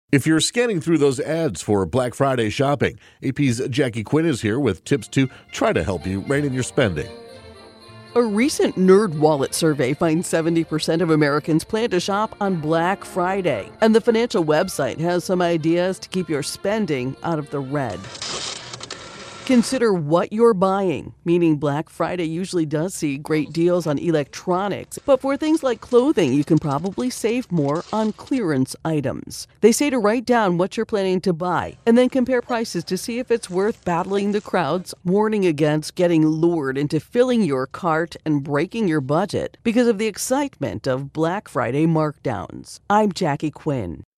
If you're scanning through those ads for Black Friday shopping, AP's Jackie Quinn is here with tips to try to help you rein in your spending. A recent NerdWallet survey finds 70% of Americans plan to shop on Black Friday, and the financial website has some ideas to keep your spending out of the red. Consider what you're buying, meaning Black Friday usually does see great deals on electronics, but for things like clothing, you can probably save more on clearance items. They say to write down what you're planning to buy and then compare prices to see if it's worth battling the crowds, warning against getting lured into filling your cart and breaking your budget because of the excitement of Black Friday markdowns. I'm Jackie Quinn.